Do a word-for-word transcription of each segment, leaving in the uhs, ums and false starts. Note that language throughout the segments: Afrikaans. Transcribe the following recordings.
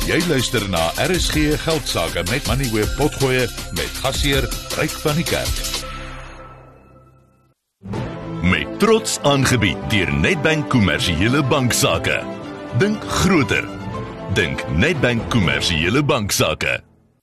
Jy luister na R S G Geldsaake met Moneyweb Potgoe met gasheer Ryk van die Kerk. Met trots aangebied deur Nedbank Kommersiële Banksaake. Dink groter. Dink Nedbank Kommersiële Banksaake.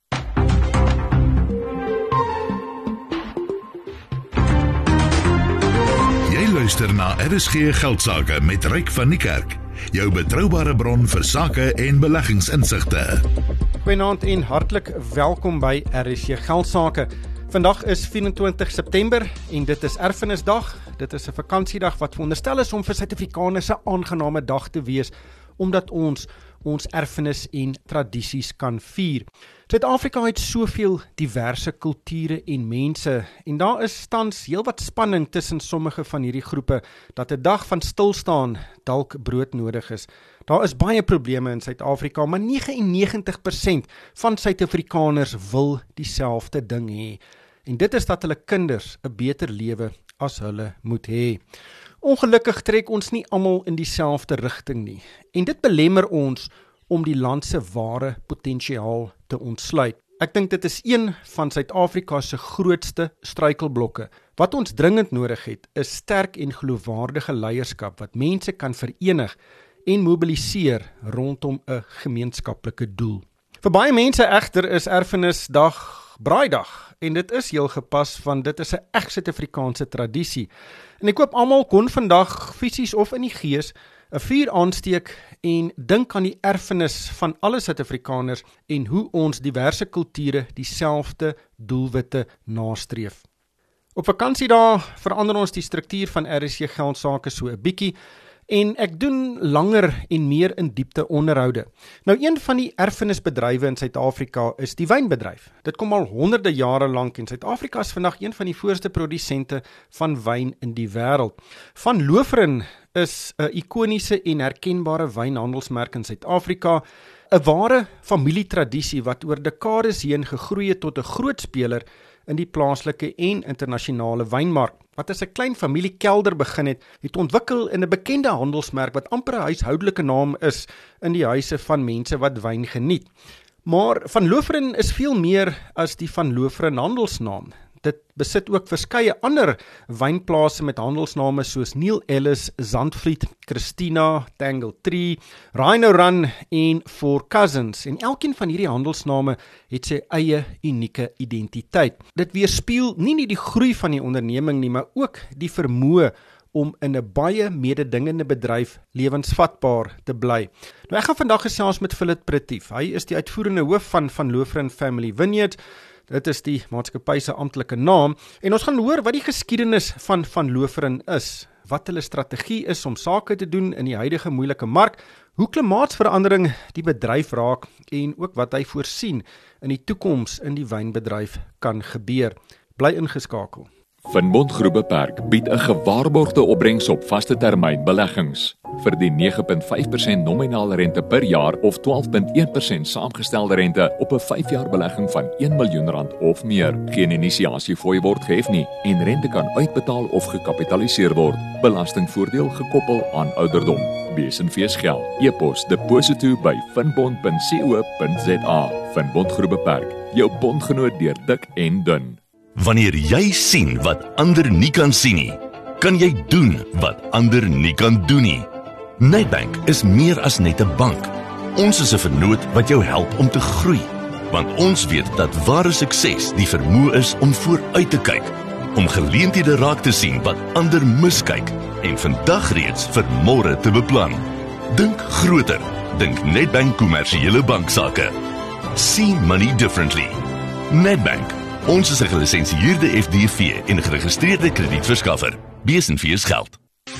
Jy luister na R S G Geldsaake met Ryk van die Kerk. Jou betroubare bron vir sake en beleggingsinsigte. Goeienaand en hartlik welkom by R S G Geldsaake. Vandag is vyf-en-twintig September en dit is Erfenisdag. Dit is 'n vakansiedag wat veronderstel is om vir Suid-Afrikaners 'n aangename dag te wees, omdat ons ons erfenis en tradisies kan vier. Suid-Afrika het soveel diverse kulture en mense, en daar is tans heelwat spanning tussen sommige van hierdie groepe, dat 'n dag van stilstaan dalk broodnodig is. Daar is baie probleme in Suid-Afrika, maar negentig en negentig persent van Suid-Afrikaners wil dieselfde ding hê. En dit is dat hulle kinders 'n beter lewe as hulle moet hê. Ongelukkig trek ons nie almal in dieselfde rigting nie. En dit belemmer ons om die land se ware potensiaal te ontsluit. Ek dink dit is een van Suid-Afrika se grootste struikelblokke. Wat ons dringend nodig het, is sterk en geloofwaardige leierskap wat mense kan verenig en mobiliseer rondom 'n gemeenskaplike doel. Vir baie mense egter is Erfenisdag braaidag, en dit is heel gepas, want dit is 'n reg Suid-Afrikaanse tradisie. En ek hoop almal kon vandag fisies of in die gees 'n vuur aansteek en dink aan die erfenis van alle Suid-Afrikaners en hoe ons diverse kulture dieselfde doelwitte nastreef. Op vakansiedae verander ons die struktuur van R S G Geldsaake so 'n bietjie, en ek doen langer en meer in diepte onderhoude. Nou, een van die erfenisbedrywe in Suid-Afrika is die wynbedryf. Dit kom al honderde jare lank, en Suid-Afrika is vandag een van die voorste produsente van wyn in die wêreld. Van Loferen is 'n ikoniese en herkenbare wynhandelsmerk in Suid-Afrika, 'n ware familietradisie wat oor dekades heen gegroei het tot 'n groot speler in die plaaslike en internasionale wynmark, wat as 'n klein familiekelder begin het, het ontwikkel in 'n bekende handelsmerk wat amper 'n huishoudelike naam is in die huise van mense wat wyn geniet. Maar Van Loferen is veel meer as die Van Loferen handelsnaam. Dit besit ook verskeie ander wynplase met handelsname soos Neil Ellis, Zandvliet, Christina, Tangle Tree, Rhino Run en Four Cousins. En elkeen van hierdie handelsname het sy eie unieke identiteit. Dit weerspieël nie net die groei van die onderneming nie, maar ook die vermoë om in 'n baie mededingende bedryf lewensvatbaar te bly. Nou, ek gaan vandag gesels met Philip Pretief. Hy is die uitvoerende hoof van Van Loferen Family Vineyards. Dit is die maatskappy se amptelike naam, en ons gaan hoor wat die geskiedenis van Van Loferen is, wat hulle strategie is om sake te doen in die huidige moeilike mark, hoe klimaatsverandering die bedryf raak, en ook wat hy voorsien in die toekoms in die wynbedryf kan gebeur. Bly ingeskakel. Finbond Groep Beperk bied 'n gewaarborgde opbrengs op vaste termyn beleggings. Vir die nege komma vyf persent nominale rente per jaar of twaalf komma een persent saamgestelde rente op 'n vyf jaar belegging van een miljoen rand of meer. Geen inisiasiefooi word gehef nie en rente kan uitbetaal of gekapitaliseer word. Belastingvoordeel gekoppel aan ouderdom. Bees en fees geld. E-pos deposito by finbond punt co punt za. Finbond Groep Beperk. Jou bondgenoot deur dik en dun. Wanneer jy sien wat ander nie kan sien nie, kan jy doen wat ander nie kan doen nie. Nedbank is meer as net 'n bank. Ons is 'n vennoot wat jou help om te groei, want ons weet dat ware sukses die vermoë is om vooruit te kyk, om geleenthede raak te sien wat ander miskyk en vandag reeds vir môre te beplan. Dink groter. Dink Nedbank Kommersiële Banksaake. See money differently. Nedbank. Ons is 'n gelisensieerde F D V en geregistreerde kredietverskaffer. Bees en fees geld.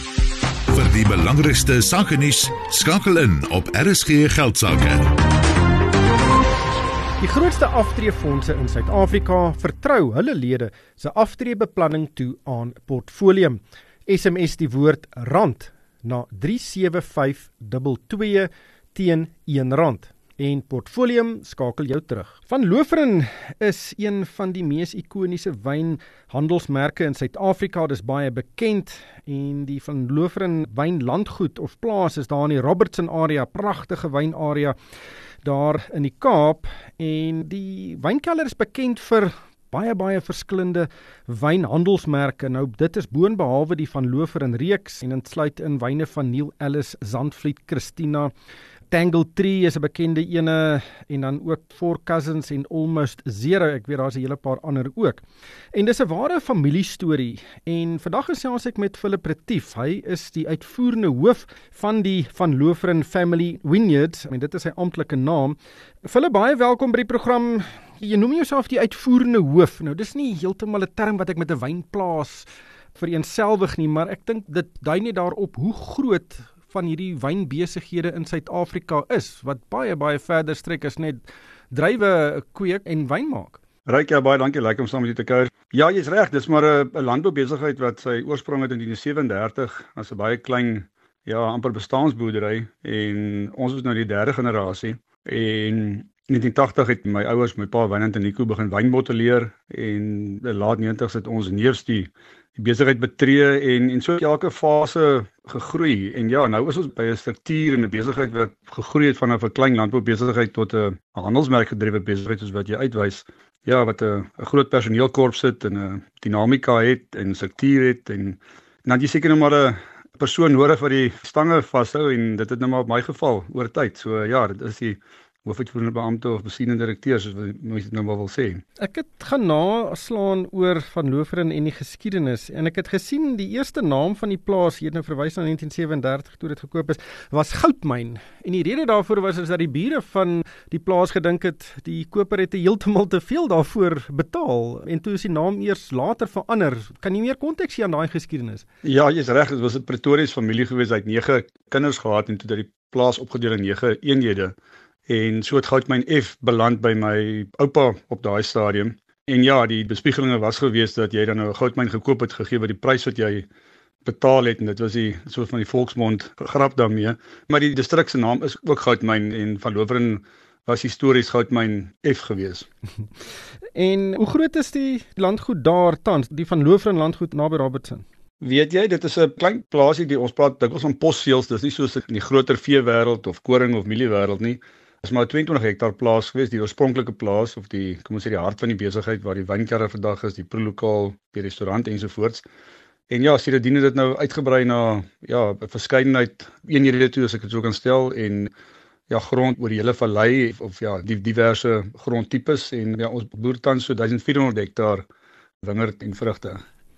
Vir die belangrikste sakenuus, skakel in op R S G Geldsaake. Die grootste aftreefondse in Suid-Afrika vertrou hulle lede se aftreebeplanning toe aan Portfolium. S M S die woord rand na drie sewe vyf twee twee teen een rand. En Portfolium skakel jou terug. Van Loferen is een van die mees ikoniese wynhandelsmerke in Suid-Afrika. Dit is baie bekend en die Van Loferen wynlandgoed of plaas is daar in die Robertson area, pragtige wynarea. daar in die Kaap en die wynkelder is bekend vir baie baie verskillende wynhandelsmerke. Nou dit is boonbehalwe die van Lofer en Reeks en dit sluit in wyne van Neil Ellis, Zandvliet, Christina, Tangle Tree is 'n bekende ene en dan ook Four Cousins en Almost Zero. Ek weet daar's 'n hele paar ander ook. En dis 'n ware familiestorie en vandag gesels ek met Philip Retief. Hy is die uitvoerende hoof van die Van Lofer Family Vineyards en dit is sy amptelike naam. Philip, baie welkom by die program. Jy noem jouself die uitvoerende hoof. Nou dis nie heeltemal 'n term wat ek met 'n wynplaas vereenselwig nie, maar ek dink dit dui net daarop hoe groot van hierdie wynbesighede in Suid-Afrika is, wat baie, baie verder strek as net druiwe kweek en wyn maak. Ryk, ja, baie dankie, lekker om saam met jou te kuier. Ja, jy's reg, dis maar 'n landboubesigheid wat sy oorsprong het in negentien sewendertig, as 'n baie klein, ja, amper bestaansboerdery, en ons is nou die derde generasie, en negentien tachtig het my ouers, my pa Wynand en Nico begin wynbotteleer, en in laat negentigs het ons neefs die die besigheid betree en en so elke fase gegroei. En ja, nou is ons by 'n struktuur en 'n besigheid wat gegroei het vanaf 'n klein landboubesigheid tot 'n handelsmerkgedrewe besigheid soos wat jy uitwys. Ja, wat 'n 'n groot personeelkorps het en 'n dinamika het en 'n struktuur het en, en dan jy seker nou maar 'n persoon nodig wat die stange vashou en dit het nou maar op my geval oor tyd. So ja, dit is die hoofuitvoerende beampte of besienende direkteur, soos wat mense dit nou maar wil sê. Ek het gaan naslaan oor Van Lofer en die geskiedenis en ek het gesien die eerste naam van die plaas, hier nou verwys na negentien sewendertig toe dit gekoop is, was Goudmyn. En die rede daarvoor was is dat die bure van die plaas gedink het die koper het heeltemal te veel daarvoor betaal en toe is die naam eers later verander. Kan jy meer konteks gee aan daai geskiedenis? Ja, jy's reg, dit was 'n Pretorius familie gewees, hy het nege kinders gehad en toe het die plaas opgedeel in nege eenhede. En so het Goudmyn F beland by my oupa op daai stadium. En ja, die bespiegelinge was gewees dat jy dan nou 'n goudmyn gekoop het gegee wat die prys wat jy betaal het en dit was die soort van die volksmond grap daarmee. Maar die distrik se naam is ook Goudmyn en Van Lofer was histories Goudmyn F gewees. En hoe groot is die landgoed daar tans, die Van Lofer landgoed naby Robertson? Weet jy, dit is 'n klein plaasie, die ons praat dikwels van posseels, dis nie soos in die groter veewêreld of koring of mieliewêreld nie. Dit is maar tweeëntwintig hektaar plaas gewees, die oorspronklike plaas of die, kom ons sê die hart van die besigheid waar die wynkerre vandag is, die proelokaal, die restaurant ensovoorts. En ja, sedertdien het dit nou uitgebrei na ja, 'n verskeidenheid eenhede toe as ek dit so kan stel en ja, grond oor die hele vallei of ja, die diverse grondtipes en ja, ons boer tans so duisend vierhonderd hektaar wingerd en vrugte.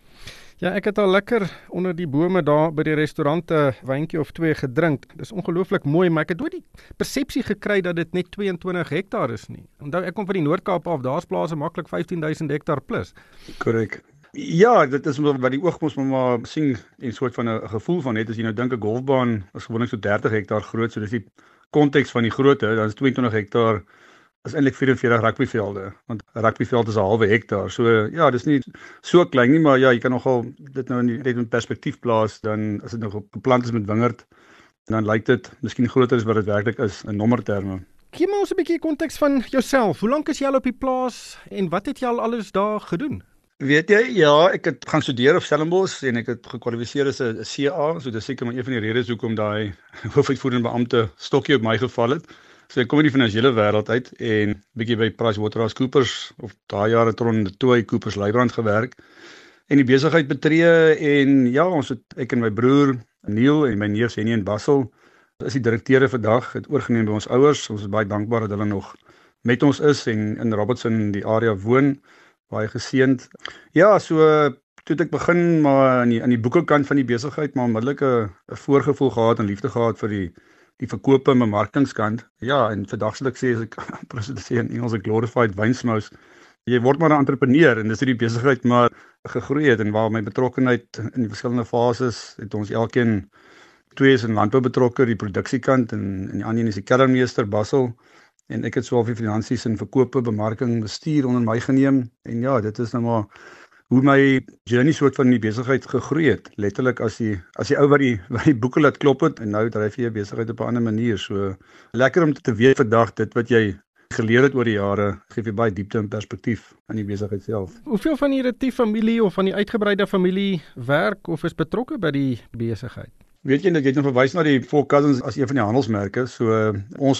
Ja, ek het al lekker onder die bome daar by die restaurant 'n wyntjie of twee gedrink. Dis ongelooflik mooi, maar ek het nooit die persepsie gekry dat dit net tweeëntwintig hektaar is nie. Onthou, ek kom van die Noord-Kaap af, daar's plase maklik vyftien duisend hektaar plus. Korrek. Ja, dit is wat die oog mos maar sien en soort van 'n gevoel van het as jy nou dink 'n golfbaan is gewoonlik so dertig hektaar groot, so dis die konteks van die grootte, dan is tweeëntwintig hektaar is eintlik vyf en veertig rugbyvelde, want 'n rugbyveld is 'n halwe hektaar. So ja, dis nie so klein nie, maar ja, jy kan nogal dit nou in die net in perspektief plaas, dan as dit nog geplant is met wingerd, dan lyk dit miskien groter as wat dit werklik is in nommerterme. Gee my ons 'n bietjie konteks van jouself. Hoe lank is jy al op die plaas en wat het jy al alles daar gedoen? Weet jy, ja, ek het gaan studeer op Stellenbosch en ek het gekwalifiseer as 'n C A, so dis seker maar een van die redes hoekom daai hoofuitvoerende beampte stokkie op my geval het. So ek kom in die finansiële wêreld uit en bietjie by PricewaterhouseCoopers of daai jare Tron de Tooy Coopers Lybrand gewerk en die besigheid betree en ja, ons het ek en my broer Neil en my neef Henny en Bassel is die direkteure vandag het oorgeneem by ons ouers. Ons is baie dankbaar dat hulle nog met ons is en in Robertson die area woon, baie geseënd. Ja, so toe het ek begin maar aan die aan die boekekant van die besigheid, maar onmiddellik 'n 'n voorgevoel gehad en liefde gehad vir die die verkope en bemarkingskant. Ja, en vandag sal ek sê as ek presies sê in Engels 'n glorified wynsmous. Jy word maar 'n entrepreneur en dis hoe die besigheid maar gegroei het en waar my betrokkenheid in die verskillende fases het ons elkeen twee is in landbou betrokke, die produksiekant en en die ander een is die kellermeester Bassel en ek het swaar vir finansies en verkope, bemarking, bestuur onder my geneem en ja, dit is nou maar hoe my journey soort van die besigheid gegroei het, letterlik as die as die ou wat die wat die boeke laat klop het en nou dryf jy besigheid op 'n ander manier. So lekker om te weet vandag dit wat jy geleer het oor die jare, gee vir baie diepte en perspektief aan die besigheid self. Hoeveel van die Retief familie of van die uitgebreide familie werk of is betrokke by die besigheid? Weet jy dat jy het nou verwys na die Four Cousins as een van die handelsmerke. So uh, ons is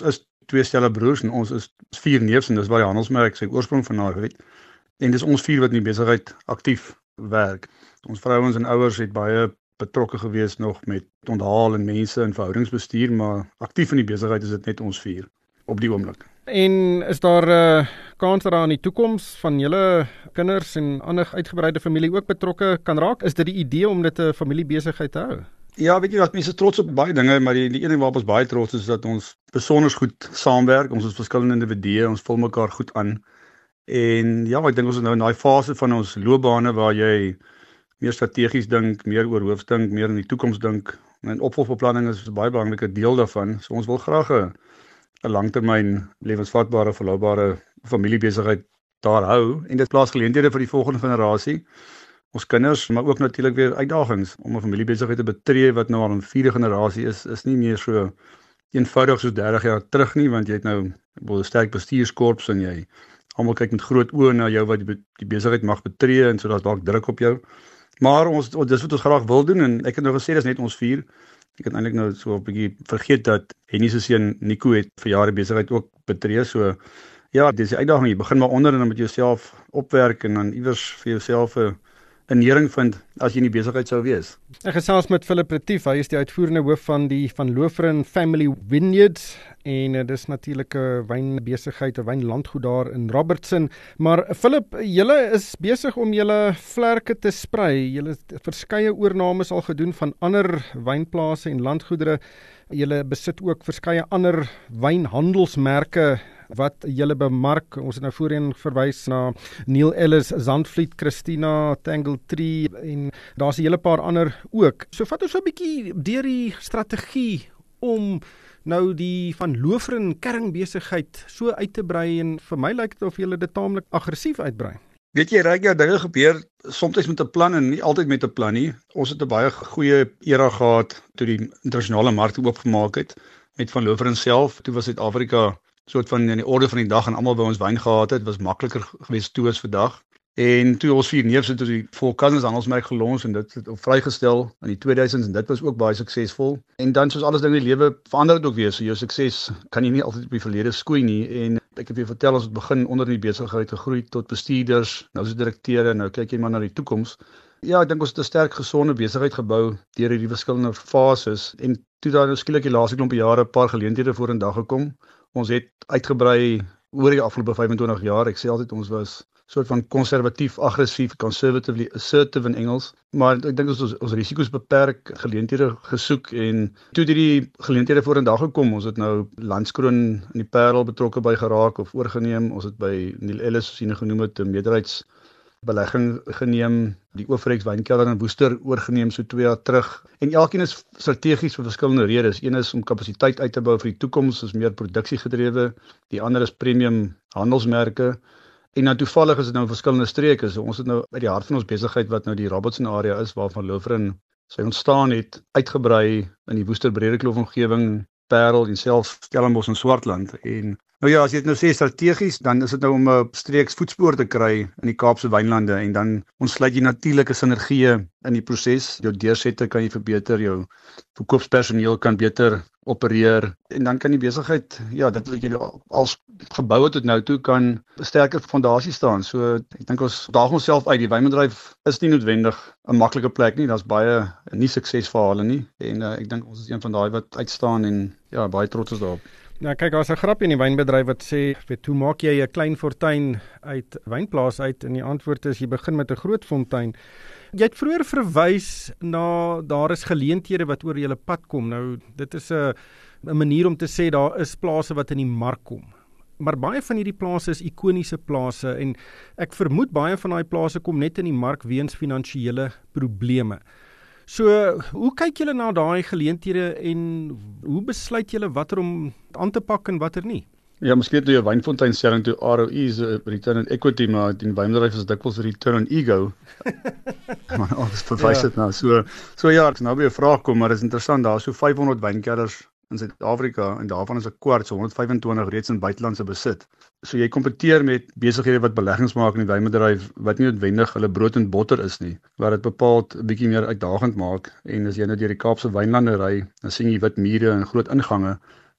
twee stelle broers en ons is vier neefs en dis waar die handelsmerk sy oorsprong vandaan het. En dis ons vier wat in die besigheid aktief werk. Ons vrouens en ouers het baie betrokke gewees nog met onthaal en mense en verhoudingsbestuur, maar aktief in die besigheid is dit net ons vier op die oomblik. En is daar 'n uh, kans dat daar in die toekoms van julle kinders en ander uitgebreide familie ook betrokke kan raak? Is dit die idee om dit 'n familiebesigheid te hou? Ja, weet jy, dat mense trots op baie dinge, maar die, die ene waarop ons baie trots is dat ons besonder goed saamwerk. Ons is verskillende individue, ons vul mekaar goed aan. En ja, ek dink ons is nou in daai fase van ons loopbane waar jy meer strategies dink, meer oor hoofs dink, meer in die toekoms dink. En opvolgbeplanning is 'n baie belangrike deel daarvan. So ons wil graag 'n 'n langtermyn lewensvatbare, volhoubare familiebesigheid daar hou en dit plaas geleenthede vir die volgende generasie. Ons kinders, maar ook natuurlik weer uitdagings om 'n familiebesigheid te betree wat nou al in vierde generasie is, is nie meer so eenvoudig soos dertig jaar terug nie, want jy het nou 'n sterk bestuurskorps en jy almal kyk met groot oë na jou wat die, die besigheid mag betree en so daar's dalk druk op jou. Maar ons dis wat ons graag wil doen en ek het nou gesê dis net ons vier. Ek het eintlik nou so 'n bietjie vergeet dat Henny se seun Nico het vir jare besigheid ook betree. So ja, dis die uitdaging. Jy begin maar onder en dan moet jy jouself opwerk en dan iewers vir jouself 'n 'n nering vind as jy in die besigheid sou wees. Ek gesels met Philip Retief, hy is die uitvoerende hoof van die Van Loferen Family Vineyards en uh, dis natuurlik 'n wynbesigheid, 'n wynlandgoed daar in Robertson. Maar Philip, julle is besig om julle vlerke te sprei. Julle het verskeie oornames al gedoen van ander wynplase en landgoedere. Julle besit ook verskeie ander wynhandelsmerke wat julle bemark. Ons het nou voorheen verwys na Neil Ellis, Zandvliet, Christina, Tangle Tree en daar's 'n hele paar ander ook. So vat ons so 'n bietjie deur die strategie om nou die Van Loferen kerringbesigheid so uit te brei en vir my lyk dit of julle dit taamlik aggressief uitbrei. Weet jy, reg ja, dinge gebeur soms met 'n plan en nie altyd met 'n plan nie. Ons het 'n baie goeie era gehad toe die internasionale markte oopgemaak het met Van Loferen self. Toe was Suid-Afrika soort van in die orde van die dag en almal by ons wyn gehad het, was makliker geweest toe as vandag. En toe ons vier neefs het toe die Four Cousins handelsmerk gelons en dit het op vrygestel in die tweeduisends en dit was ook baie suksesvol. En dan soos alles dinge in die lewe verander dit ook weer. So jou sukses kan jy nie altyd op die verlede skoei nie. En ek het vir vertel ons het begin onder in die besigheid gegroei tot bestuurders, nou is direkteure, nou kyk jy maar na die toekoms. Ja, ek dink ons het 'n sterk gesonde besigheid gebou deur hierdie verskillende fases en toe daar nou skielik die laaste klompe jare 'n paar geleenthede voor in dag gekom. Ons het uitgebrei oor die afgelope vyfentwintig jaar. Ek sê altyd ons was soort van konservatief, aggressief, conservatively assertive in Engels. Maar ek dink ons ons, ons risiko's beperk, geleenthede gesoek en toe het hierdie geleenthede voor in dag gekom. Ons het nou Landskroon in die Parel betrokke by geraak of oorgeneem. Ons het by Neil Ellis, soos jy genoem het, 'n meerderheids belegging geneem, die Oorfrex wynkelder in Woester oorgeneem so twee jaar terug. En elkeen is strategies vir verskillende redes. Een is om kapasiteit uit te bou vir die toekoms, is meer produksie gedrewe. Die ander is premium handelsmerke. En nou toevallig is dit nou verskillende streke. So ons het nou uit die hart van ons besigheid wat nou die Robertson area is waarvan Loferen sy ontstaan het, uitgebrei in die Woester Bredekloof omgewing, Parel en selfs Stellenbosch en Swartland. En nou ja, as jy dit nou sê strategies, dan is dit nou om 'n streeks voetspoor te kry in die Kaapse wynlande en dan ontsluit jy natuurlike sinergieë in die proses. Jou deursette kan jy verbeter, jou verkoopspersoneel kan beter opereer en dan kan die besigheid, ja, dit wat jy als gebou het tot nou toe kan 'n sterker fondasie staan. So ek dink ons daag onsself uit. Die wynbedryf is nie noodwendig 'n maklike plek nie. Daar's baie nie suksesverhale nie en uh, ek dink ons is een van daai wat uitstaan en ja, baie trots is daarop. Nou kyk, daar's 'n grapjie in die wynbedryf wat sê, weet, hoe maak jy 'n klein fortuin uit wynplaas uit? En die antwoord is jy begin met 'n groot fontein. Jy het vroeër verwys na daar is geleenthede wat oor julle pad kom. Nou dit is 'n 'n manier om te sê daar is plase wat in die mark kom. Maar baie van hierdie plase is ikoniese plase en ek vermoed baie van daai plase kom net in die mark weens finansiële probleme. So, hoe kyk julle na daai geleenthede en hoe besluit julle watter om aan te pak en watter nie? Ja, miskien toe jou wynfontein stelling toe R O E is uh, return on equity, maar die wynbedryf is dikwels return on ego. Maar ons verwys dit ja. nou. So, so ja, ek nou by 'n vraag kom, maar dit is interessant, daar is so vyfhonderd wynkelders in Suid-Afrika en daarvan is 'n kwart, so honderdvyfentwintig reeds in buitelandse besit. So jy kompeteer met besighede wat beleggings maak in die wynbedryf wat nie noodwendig hulle brood en botter is nie, wat dit bepaald 'n bietjie meer uitdagend maak. En as jy nou deur die Kaapse wynlande ry, dan sien jy wit mure en groot ingange.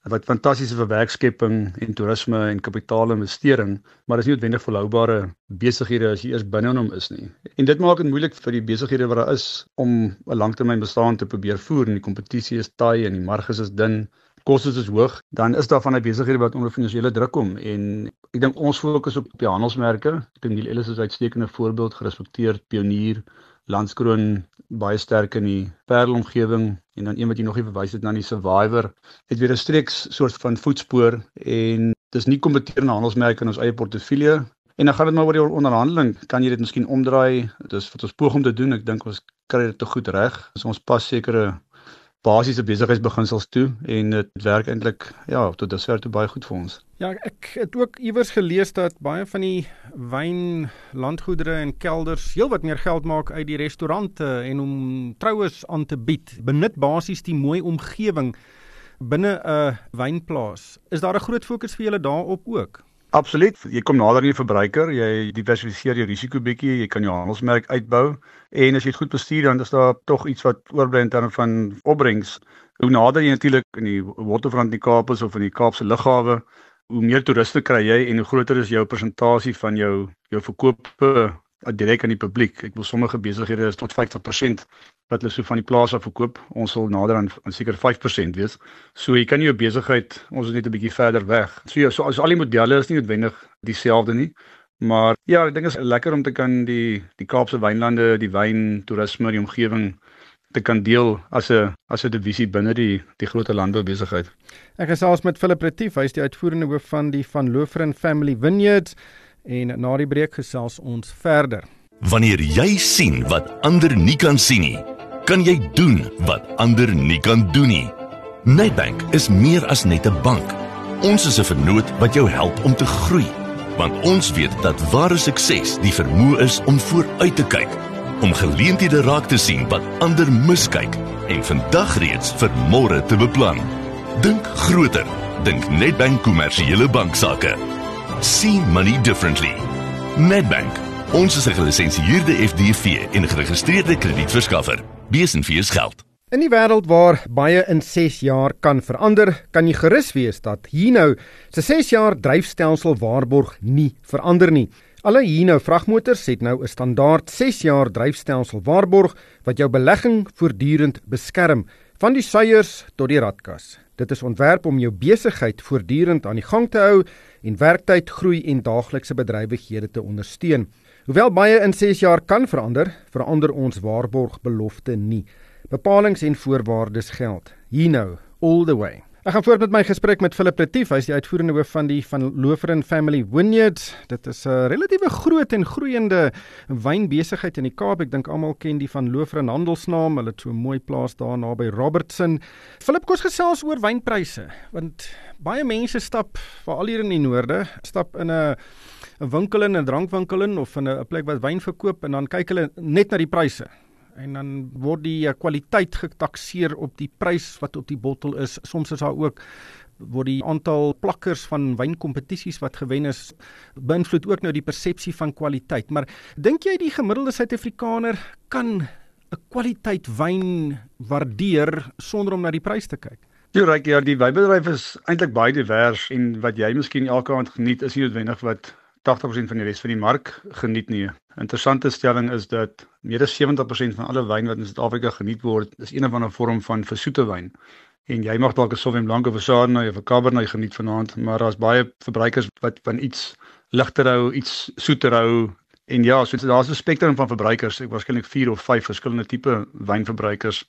wat fantastiese vir werkskepping en toerisme en kapitaalinvestering, maar dis nie noodwendig volhoubare besighede as jy eers binne in hom is nie. En dit maak dit moeilik vir die besighede wat daar is om 'n langtermyn bestaan te probeer voer en die kompetisie is taai en die marges is dun, kostes is hoog, dan is daar van die besighede wat onder finansiële druk kom en ek dink ons fokus op die handelsmerke. Ek dink Neil Ellis is 'n uitstekende voorbeeld, gerespekteerd pionier, Landskroon baie sterk in die Parel-omgewing en dan een wat jy nog nie verwys het na die Survivor, het weer 'n streeks soort van voetspoor en dis nie kompeterende handelsmerke in ons eie portefeulje. En dan gaan dit maar oor die onderhandeling, kan jy dit miskien omdraai, dis wat ons poog om te doen, ek dink ons kry dit te goed reg, so ons pas sekere basiese besigheidsbeginsels toe en dit werk eintlik ja tot dusver toe baie goed vir ons. Ja, ek het ook iewers gelees dat baie van die wyn, landgoedere en kelders heel wat meer geld maak uit die restaurante en om troues aan te bied. Benut basies die mooi omgewing binne 'n wynplaas. Is daar 'n groot fokus vir julle daarop ook? Absoluut. Jy kom nader aan die verbruiker, jy diversifiseer jou risiko bietjie, jy kan jou handelsmerk uitbou en as jy dit goed bestuur dan is daar tog iets wat oorbly in terme van opbrengs. Hoe nader jy natuurlik in die Waterfront in die Kaap is of in die Kaapse lughawe, hoe meer toeriste kry jy en hoe groter is jou persentasie van jou jou verkope direk aan die publiek. Ek wil sommige besighede is tot vyftig persent wat hulle so van die plaas af verkoop. Ons sal nader aan, aan seker vyf persent wees. So jy kan jou besigheid, ons is net 'n bietjie verder weg. So ja, so as al die modelle is nie noodwendig dieselfde nie, maar ja, ek dink is lekker om te kan die die Kaapse wynlande, die wyn, toerisme, die omgewing te kan deel as 'n as 'n divisie binne die die groot landboubesigheid. Ek gesels met Philip Retief, hy is die uitvoerende hoof van die Van Loferen Family Vineyards en na die breek gesels ons verder. Wanneer jy sien wat ander nie kan sien nie, kan jy doen wat ander nie kan doen nie. Nedbank is meer as net 'n bank. Ons is 'n vennoot wat jou help om te groei, want ons weet dat ware sukses die vermoë is om vooruit te kyk, om geleenthede raak te sien wat ander miskyk en vandag reeds vir môre te beplan. Dink groter, dink Nedbank kommersiële banksaake. See money differently. Nedbank. Ons is 'n gelisensieerde F D V en geregistreerde kredietverskaffer. Bees en vier geld. In die wêreld waar baie in ses jaar kan verander, kan jy gerus wees dat Hino se ses jaar dryfstelsel waarborg nie verander nie. Alle Hino vragmotors het nou 'n standaard ses jaar dryfstelsel waarborg wat jou belegging voortdurend beskerm, van die suiers tot die ratkas. Dit is ontwerp om jou besigheid voortdurend aan die gang te hou en werktyd, groei en daaglikse bedrywighede te ondersteun. Hoewel baie in ses jaar kan verander, verander ons waarborgbelofte nie. Bepalings en voorwaardes geld. Hino, all the way. Ek gaan voort met my gesprek met Philip Retief, hy is die uitvoerende hoof van die Van Loferen Family Vineyards. Dit is 'n relatiewe groot en groeiende wynbesigheid in die Kaap. Ek dink almal ken die Van Loferen handelsnaam, hulle het so 'n mooi plaas daar naby Robertson. Philip, kom ons gesels oor wynpryse, want baie mense stap, veral hier in die noorde, stap in 'n 'n winkel in 'n drankwinkel in of in 'n plek wat wyn verkoop en dan kyk hulle net na die pryse. En dan word die kwaliteit getakseer op die prys wat op die bottel is. Soms is daar ook word die aantal plakkers van wynkompetisies wat gewen is, beïnvloed ook nou die persepsie van kwaliteit. Maar dink jy die gemiddelde Suid-Afrikaner kan 'n kwaliteit wyn waardeer sonder om na die prys te kyk? Ja, reg, ja, die wynbedryf is eintlik baie divers en wat jy miskien elke aand geniet is nie noodwendig wat agtig persent van die res van die mark geniet nie. Interessante stelling is dat meer as sewentig persent van alle wyn wat in Suid-Afrika geniet word, is een of ander vorm van versoete wyn. En jy mag dalk 'n Sauvignon Blanc of 'n Chardonnay of 'n Cabernet geniet vanaand, maar daar's baie verbruikers wat van iets ligter hou, iets soeter hou. En ja, so daar's 'n spektrum van verbruikers, ek waarskynlik vier of vyf verskillende tipe wynverbruikers.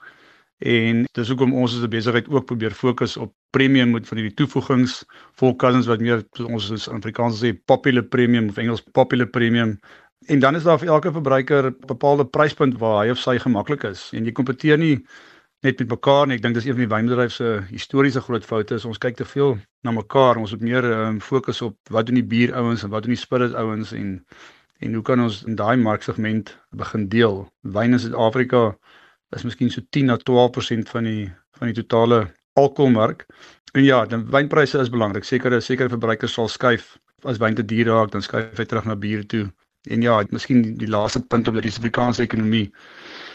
En dis hoekom ons as 'n besigheid ook probeer fokus op premium met van hierdie toevoegings, Four Cousins wat meer ons is in Afrikaans sê popular premium of Engels popular premium. En dan is daar vir elke verbruiker 'n bepaalde pryspunt waar hy of sy gemaklik is. En jy kompeteer nie net met mekaar nie. Ek dink dis een van die wynbedryf se historiese groot foute is ons kyk te veel na mekaar. Ons moet meer um, fokus op wat doen die bierouens en wat doen die spirit ouens en en hoe kan ons in daai marksegment begin deel. Wyn in Suid-Afrika is miskien so tien na twaalf persent van die van die totale alkoholmark. En ja, dan wynpryse is belangrik. Sekere sekere verbruikers sal skuif as wyn te duur raak, dan skuif hy terug na bier toe. En ja, miskien die laaste punt op die Suid-Afrikaanse ekonomie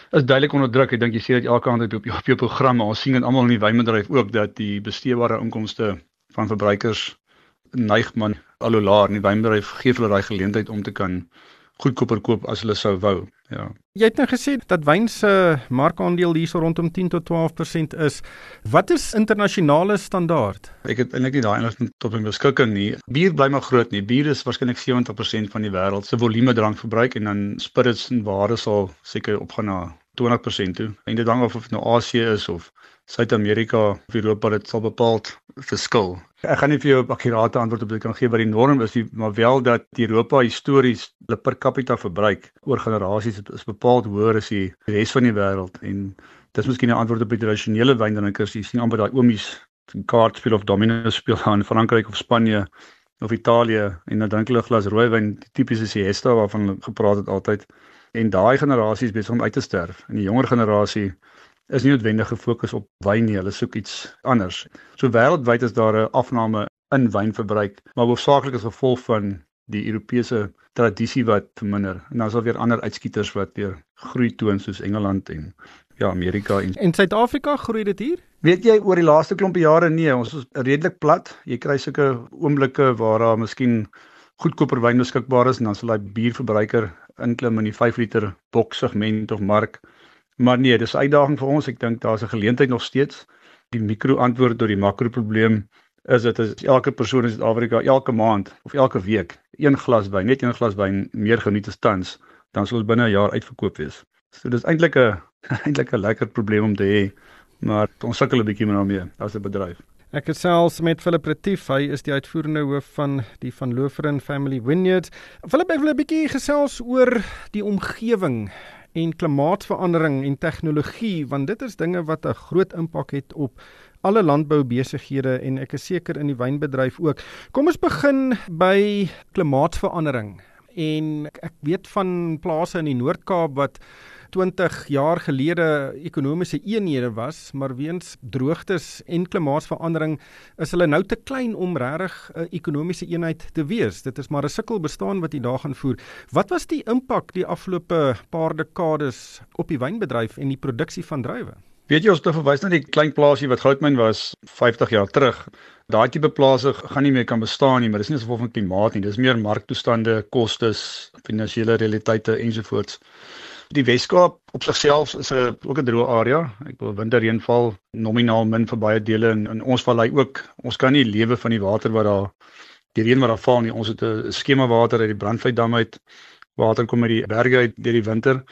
is duidelik onder druk. Ek dink jy sien dit elke aand op jou, op jou programme. Ons sien dit almal in die wynbedryf ook dat die besteedbare inkomste van verbruikers neig man al hoe laer. Die wynbedryf gee hulle daai geleentheid om te kan goedkoper koop as hulle sou wou. Ja. Jy het nou gesê dat wyn se markandeel hierso rondom tien tot twaalf persent is. Wat is internasionale standaard? Ek het eintlik nie daai inligting tot my beskikking nie. Bier bly maar groot nie. Bier is waarskynlik sewentig persent van die wêreld se volume drankverbruik en dan spirits en ware sal seker opgaan na twintig persent toe. En dit hang af of dit nou Asië is of Suid-Amerika of Europa, dit sal bepaald verskil. Ek gaan nie vir jou 'n akkurate antwoord op dit kan gee wat die norm is, maar wel dat Europa histories hulle per capita verbruik oor generasies is bepaald hoër as die res van die wêreld en dis miskien 'n antwoord op die tradisionele wyndrinkers. Jy sien amper daai oomies kaart speel of domino speel in Frankryk of Spanje of Italië en dan drink hulle 'n glas rooiwyn, die tipiese siesta waarvan hulle gepraat het altyd. En daai generasie is besig om uit te sterf. En die jonger generasie is nie noodwendig gefokus op wyn nie, hulle soek iets anders. So wêreldwyd is daar 'n afname in wynverbruik, maar hoofsaaklik as gevolg van die Europese tradisie wat verminder. En dan is daar weer ander uitskieters wat weer groei toon soos Engeland en ja, Amerika en En Suid-Afrika, groei dit hier? Weet jy, oor die laaste klompie jare nee, ons is redelik plat. Jy kry sulke oomblikke waar daar miskien goedkoper wyn beskikbaar is en dan sal daai bierverbruiker inklim in die vyf liter boks segment of mark. Maar nee, dis 'n uitdaging vir ons. Ek dink daar's 'n geleentheid nog steeds. Die mikro-antwoord tot die makro-probleem is dit as elke persoon in Suid-Afrika elke maand of elke week een glas wyn, net een glas wyn meer geniet as tans, dan sal ons binne 'n jaar uitverkoop wees. So dis eintlik 'n eintlik 'n lekker probleem om te hê, maar ons sukkel 'n bietjie met daarmee as 'n bedryf. Ek gesels met Philip Retief, hy is die uitvoerende hoof van die Van Loveren Family Vineyards. Philip, ek wil 'n bietjie gesels oor die omgewing en klimaatsverandering en tegnologie, want dit is dinge wat 'n groot impak het op alle landboubesighede en ek is seker in die wynbedryf ook. Kom ons begin by klimaatsverandering. En ek weet van plase in die Noord-Kaap wat twintig jaar gelede ekonomiese eenhede was, maar weens droogtes en klimaatsverandering is hulle nou te klein om regtig 'n ekonomiese eenheid te wees. Dit is maar 'n sukkel bestaan wat jy daar gaan voer. Wat was die impak die afgelope paar dekades op die wynbedryf en die produksie van druiwe? Weet jy, ons te verwys na die klein plaasie wat Goudmyn was vyftig jaar terug. Daai tipe plase gaan nie meer kan bestaan nie, maar dis nie as gevolg van klimaat nie. Dis meer marktoestande, kostes, finansiële realiteite ensovoorts. Die Weskaap op sigself is 'n ook 'n droë area. Ek bedoel winterreënval nominaal min vir baie dele en in ons vallei ook. Ons kan nie lewe van die water wat daar die reën wat daar val nie. Ons het 'n skema water uit die Brandvleitdam uit. Water kom uit die berge uit deur die winter.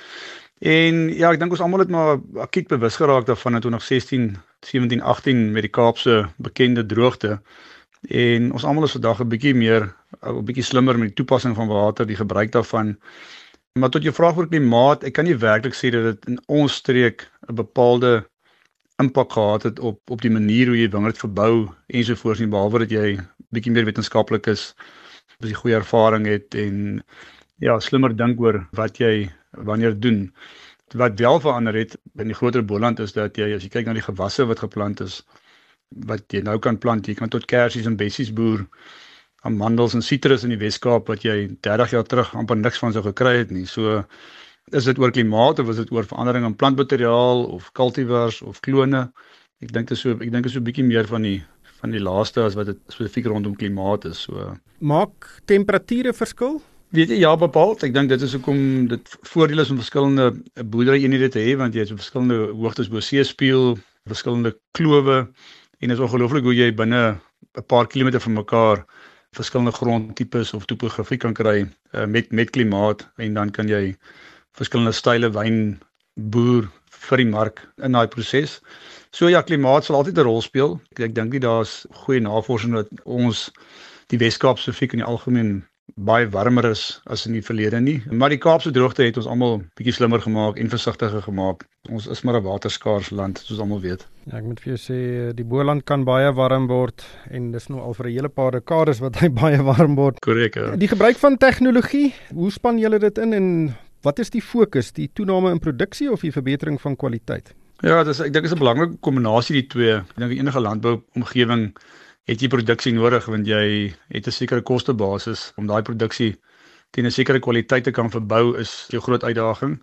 En ja, ek dink ons almal het maar akiet bewus geraak daarvan in twintig sestien, sewentien, agttien met die Kaapse bekende droogte. En ons almal is vandag 'n bietjie meer 'n bietjie slimmer met die toepassing van water, die gebruik daarvan. Maar tot jou vraag oor klimaat, ek kan nie werklik sê dat dit in ons streek 'n bepaalde impak gehad het op op die manier hoe jy wingerd verbou ensovoorts nie, behalwe dat jy bietjie meer wetenskaplik is, as jy goeie ervaring het en ja, slimmer dink oor wat jy wanneer doen. Wat wel verander het in die groter Boland is dat jy, as jy kyk na die gewasse wat geplant is, wat jy nou kan plant, jy kan tot kersies en bessies boer, amandels en sitrus in die Weskaap wat jy dertig jaar terug amper niks van sou gekry het nie. So is dit oor klimaat of is dit oor verandering in plantmateriaal of cultivars of klone? Ek dink dit is so ek dink dit is so 'n bietjie meer van die van die laaste as wat dit spesifiek rondom klimaat is. So maak temperature verskil? Weet jy, ja, bepaald. Ek dink dit is hoekom dit voordeel is om verskillende boerderyeenhede te hê, want jy het so verskillende hoogtes bo seespieël, verskillende klowe en dit is ongelooflik hoe jy binne 'n paar kilometer van mekaar verskillende grondtipes of topografie kan kry uh, met met klimaat en dan kan jy verskillende style wyn boer vir die mark in daai proses. So ja, klimaat sal altyd 'n rol speel. Ek, ek dink nie daar's goeie navorsing dat ons die Weskaap spesifiek in die algemeen baie warmer is as in die verlede nie. Maar die Kaapse droogte het ons almal bietjie slimmer gemaak en versigtiger gemaak. Ons is maar 'n waterskaars land, soos almal weet. Ja, ek moet vir jou sê, die Boland kan baie warm word en dis nou al vir 'n hele paar dekades wat hy baie warm word. Korrek. Ja. Die gebruik van tegnologie, hoe span julle dit in en wat is die fokus? Die toename in produksie of die verbetering van kwaliteit? Ja, dis ek dink dit is 'n belangrike kombinasie die twee. Ek dink enige landbouomgewing het jy produksie nodig want jy het 'n sekere kostebasis om daai produksie teen 'n sekere kwaliteit te kan verbou is jou groot uitdaging.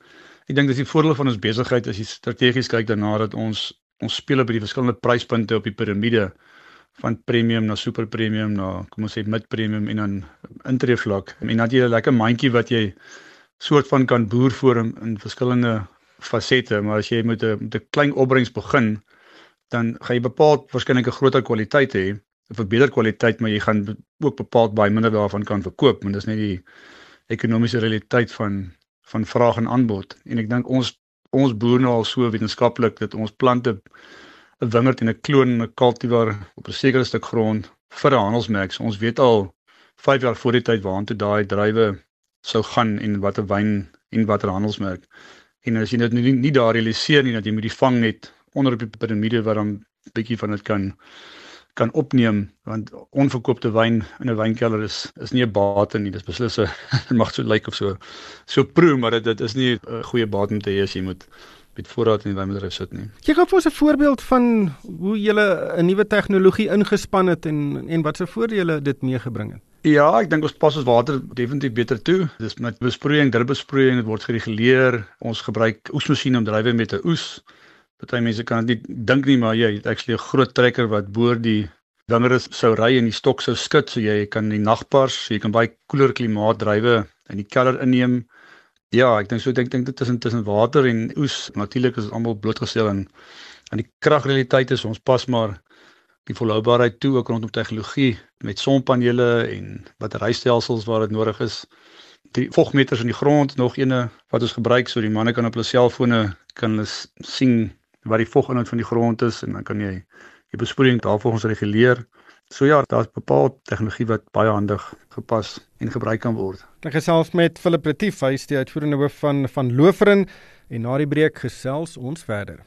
Ek dink dis die voordeel van ons besigheid as jy strategies kyk daarna dat ons ons speel op die verskillende pryspunte op die piramide van premium na super premium na kom ons sê mid premium en dan intree vlak. En dan jy 'n lekker mandjie wat jy soort van kan boer voor in, in verskillende fasette, maar as jy met 'n met 'n klein opbrengs begin, dan gaan jy bepaald waarskynlik 'n groter kwaliteit hê, 'n verbeter kwaliteit, maar jy gaan ook bepaald baie minder daarvan kan verkoop, want dis net die ekonomiese realiteit van van vraag en aanbod. En ek dink ons ons boer nou al so wetenskaplik dat ons plante 'n wingerd en 'n kloon en 'n cultivar op 'n sekere stuk grond vir 'n handelsmerk. So ons weet al vyf jaar voor die tyd waartoe daai druiwe sou gaan en watter wyn en watter handelsmerk. En as jy dit nie, nie daar realiseer nie, dat jy moet die vang net onder op die piramide wat dan 'n bietjie van dit kan kan opneem, want onverkoopte wyn in 'n wynkelder is is nie 'n bate nie, dis beslis 'n dit mag so lyk of so so proe, maar dit dit is nie 'n goeie bate om te hê as jy moet met voorraad in die wynbedryf sit nie. Jy gee vir ons 'n voorbeeld van hoe jy 'n nuwe tegnologie ingespan het en en wat se voordele dit meegebring het. Ja, ek dink ons pas ons water definitief beter toe. Dis met besproeiing, drupbesproeiing, dit word gereguleer. Ons gebruik oesmasjiene om druiwe met 'n oes. Party mense kan dit nie dink nie, maar jy het actually 'n groot trekker wat boor die wingerde sou ry en die stok sou skud, so jy kan die nagpars, so jy kan baie koeler klimaat druiwe in die kelder inneem. Ja, ek dink so, ek dink, dink dit tussen tussen water en oes, natuurlik is dit almal blootgestel aan aan die kragrealiteit is, ons pas maar die volhoubaarheid toe, ook rondom tegnologie, met sonpanele en batterystelsels waar dit nodig is. Die vogmeters in die grond, nog ene wat ons gebruik, so die manne kan op hulle selfone kan hulle sien wat die voginhoud van die grond is, en dan kan jy die besproeiing daarvolgens reguleer. So ja, daar is bepaalde tegnologie wat baie handig gepas en gebruik kan word. Ek gesels met Philip Retief, hy is die uitvoerende hoof van van Loferen, en na die breek gesels ons verder.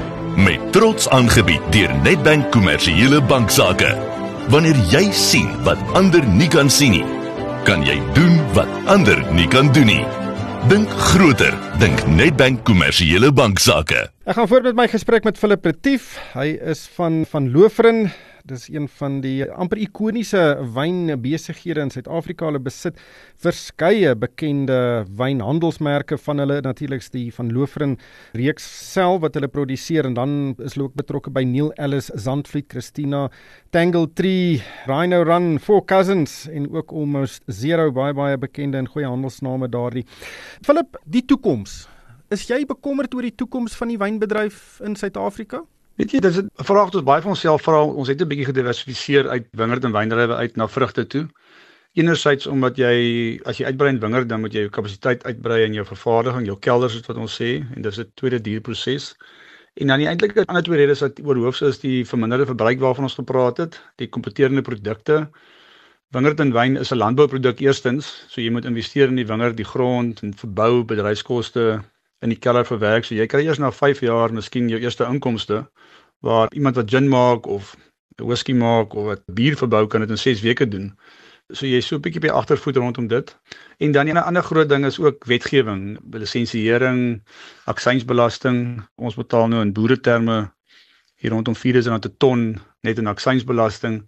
Met trots aangebied deur Nedbank Kommersiële Banksaake. Wanneer jy sien wat ander nie kan sien nie, kan jy doen wat ander nie kan doen nie. Dink groter, dink Nedbank Kommersiële Banksaake. Ek gaan voort met my gesprek met Philip Retief. Hy is van van Loferen. Dis een van die amper ikoniese wynbesighede in Suid-Afrika. Hulle besit verskeie bekende wynhandelsmerke van hulle, natuurlik die van Loferen reeks self wat hulle produseer, en dan is hulle ook betrokke by Neil Ellis, Zandvliet, Christina, Tangle Tree, Rhino Run, Four Cousins en ook Almost Zero, baie baie bekende en goeie handelsname daardie. Philip, die toekoms. Is jy bekommerd oor die toekoms van die wynbedryf in Suid-Afrika? Weet jy, dis 'n vraag wat ons baie van onsself vra. Ons het 'n bietjie gediversifiseer uit wingerd en wyndrywe uit na vrugte toe. Enerzijds omdat jy, as jy uitbrei in wingerd, dan moet jy jou kapasiteit uitbrei in jou vervaardiging, jou kelders is wat ons sê, en dis 'n tweede duur proses. En dan die eintlike ander twee redes wat oorhoofs is die verminderde verbruik waarvan ons gepraat het, die kompeterende produkte. Wingerd en wyn is 'n landbouproduk eerstens, so jy moet investeer in die wingerd, die grond en verbou, bedryfskoste in die kelder verwerk. So jy kry eers na vyf jaar miskien jou eerste inkomste, waar iemand wat gin maak of whisky maak of wat bier verbou kan dit in ses weke doen. So jy is so 'n bietjie by agtervoet rondom dit. En dan 'n ander groot ding is ook wetgewing, lisensiering, aksiesbelasting. Ons betaal nou in boereterme hier rondom vierduisend rand 'n ton net in aksiesbelasting.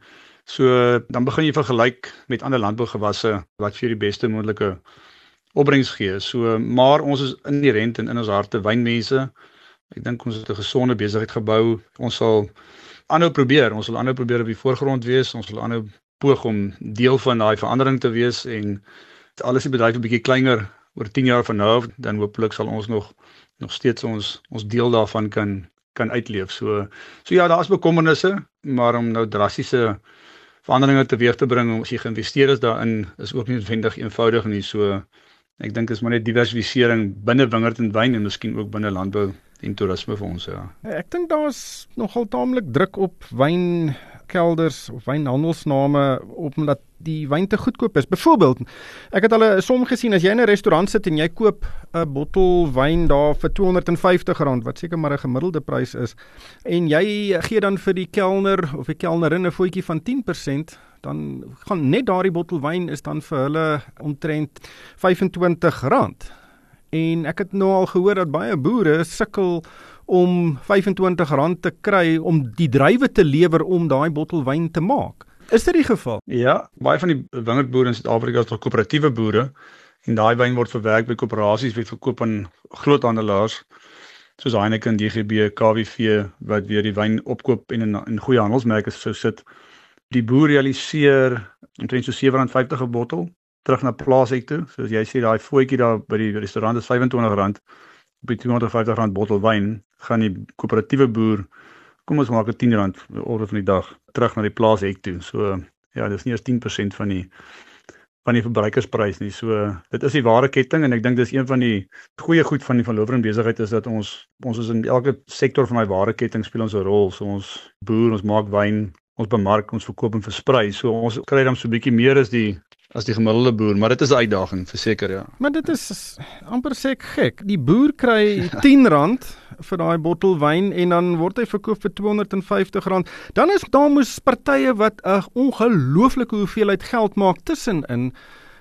So dan begin jy vergelyk met ander landbougewasse wat vir die beste moontlike opbrengs gee. So maar ons is inherënt en in ons harte wynmense. Ek dink ons het 'n gesonde besigheid gebou. Ons sal aanhou probeer, ons sal aanhou probeer op die voorgrond wees, ons sal aanhou poog om deel van daai verandering te wees, en alles die bedryf 'n bietjie kleiner oor tien jaar van nou af, dan hopelik sal ons nog nog steeds ons ons deel daarvan kan kan uitleef. So so ja, daar is bekommernisse, maar om nou drastiese veranderinge teweeg te bring, as jy geïnvesteer is daarin, is ook nie noodwendig eenvoudig nie. So ek dink is maar net diversifisering binne wingerd en wyn en miskien ook binne landbou en toerisme vir ons, ja. Ek dink daar's nogal taamlik druk op wynkelders of wynhandelsname omdat die wyn te goedkoop is. Byvoorbeeld, ek het al 'n som gesien, as jy in 'n restaurant sit en jy koop 'n bottel wyn daar vir tweehonderd en vyftig rand, wat seker maar 'n gemiddelde prys is, en jy gee dan vir die kelner of die kelnerin 'n voetjie van tien persent, dan gaan net daardie bottel wyn is dan vir hulle omtrent vyf en twintig rand. En ek het nou al gehoor dat baie boere sukkel om vyf en twintig rand te kry om die druiwe te lewer om daai bottel wyn te maak. Is dit die geval? Ja, baie van die wingerdboere in Suid-Afrika is toch koöperatiewe boere, En daai wyn word verwerk by koöperasies wat verkoop aan groothandelaars soos Heineken, D G B, K W V wat weer die wyn opkoop en in, in goeie handelsmerke sou sit. Die boer realiseer omtrent so sewe rand vyftig 'n bottel terug na plaashek toe. Soos jy sê, daai voetjie daar by die restaurant is vyf en twintig rand op die twee honderd vyftig rand bottel wyn, gaan die koöperatiewe boer, kom ons maak 'n tien rand orde van die dag terug na die plaashek toe. So ja, dis nie eers tien persent van die van die verbruikersprys nie. So dit is die ware ketting en ek dink dis een van die goeie goed van die Van Loveren besigheid is dat ons ons is in elke sektor van daai ware ketting speel ons 'n rol. So ons boer, ons maak wyn, ons bemark, ons verkoop en versprei. So ons kry dan so 'n bietjie meer as die as die gemiddelde boer, maar dit is 'n uitdaging, verseker ja. Maar dit is amper sê ek gek. Die boer kry tien rand vir daai bottel wyn en dan word hy verkoop vir twee honderd vyftig rand. Dan is daar mos partye wat 'n ongelooflike hoeveelheid geld maak tussenin.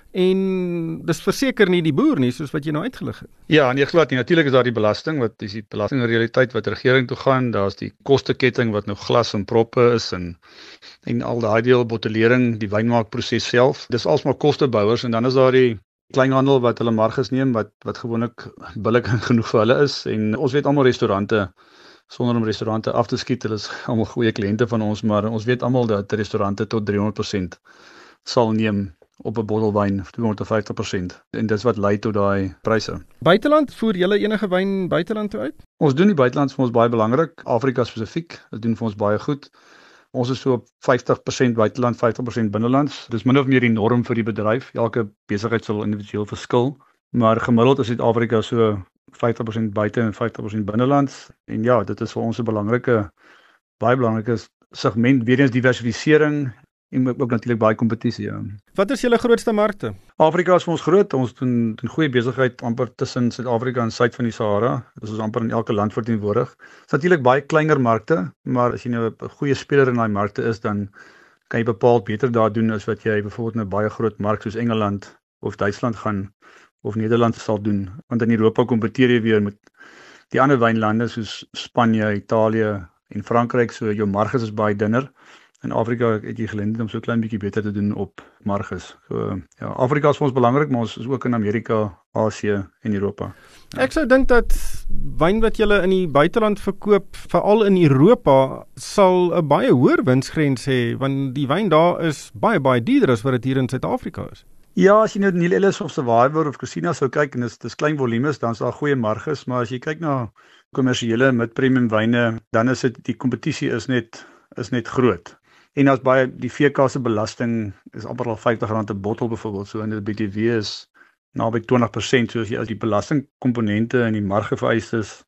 En dis verseker nie die boer nie, soos wat jy nou uitgelig het. Ja, nee, glad nie. Natuurlik is daar die belasting, wat is die belastingrealiteit wat regering toe gaan. Daar's die kosteketting wat nou glas en proppe is en en al daai deel bottelering, die wynmaakproses self. Dis alsmaar kostebouers en dan is daar die kleinhandel wat hulle marges neem wat wat gewoonlik billik genoeg vir hulle is en ons weet almal restaurante sonder om restaurante af te skiet, hulle is almal goeie kliënte van ons, maar ons weet almal dat restaurante tot driehonderd persent sal neem op 'n bottel wyn, twee honderd vyftig persent. En dis wat lei tot daai pryse. Buiteland, voer julle enige wyn buiteland toe uit? Ons doen die buiteland vir ons baie belangrik, Afrika spesifiek, dit doen vir ons baie goed. Ons is so op vyftig persent buiteland, vyftig persent binnelands. Dis min of meer die norm vir die bedryf. Elke besigheid sal individueel verskil, maar gemiddeld is Suid-Afrika so vyftig persent buite en vyftig persent binnelands. En ja, dit is vir ons 'n belangrike, baie belangrike segment, weer eens diversifisering en ook natuurlik baie kompetisie. Ja. Wat is julle grootste markte? Afrika is vir ons groot. Ons doen, doen goeie besigheid amper tussen Suid-Afrika en suid van die Sahara. Dit is amper in elke land verteenwoordig. Dit is natuurlik baie kleiner markte, maar as jy nou 'n goeie speler in daai markte is, dan kan jy bepaald beter daar doen as wat jy byvoorbeeld in 'n baie groot mark soos Engeland of Duitsland gaan of Nederland sal doen. Want in Europa kompeteer jy weer met die ander wynlande soos Spanje, Italië en Frankryk, so jou marges is baie dunner. In Afrika het jy geleentheid om so 'n klein bietjie beter te doen op marges. So ja, Afrika is vir ons belangrik, maar ons is ook in Amerika, Asië en Europa. Ja. Ek sou dink dat wyn wat julle in die buiteland verkoop, veral in Europa, sal 'n baie hoër winsgrens hê, want die wyn daar is baie baie duurder as wat dit hier in Suid-Afrika is. Ja, as jy nou Neil Ellis of Survivor of Cosina sou kyk en dis dis klein volumes, dan is daar goeie marges, maar as jy kyk na kommersiële mid-premium wyne, dan is dit die kompetisie is net is net groot. En as baie die V K se belasting is amper al vyftig rand 'n bottel byvoorbeeld, so en die B T W is naby twintig persent, so as jy as die belastingkomponente en die margevereistes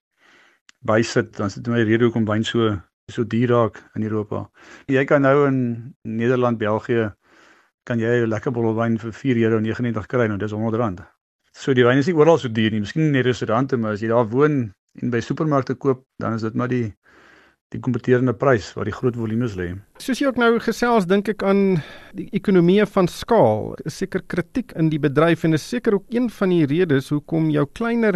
bysit, dan is dit my rede hoekom wyn so so duur raak in Europa. Jy kan nou in Nederland, België kan jy 'n lekker bottel wyn vir vier euro negenennegentig kry, nou dis honderd rand. So die wyn is nie oral so duur nie, miskien in die restaurante, maar as jy daar woon en by supermarkte koop, dan is dit maar die die kompeterende prys waar die groot volumes lê. Soos jy ook nou gesels, dink ek aan die ekonomie van skaal. Is seker kritiek in die bedryf en is seker ook een van die redes hoekom jou kleiner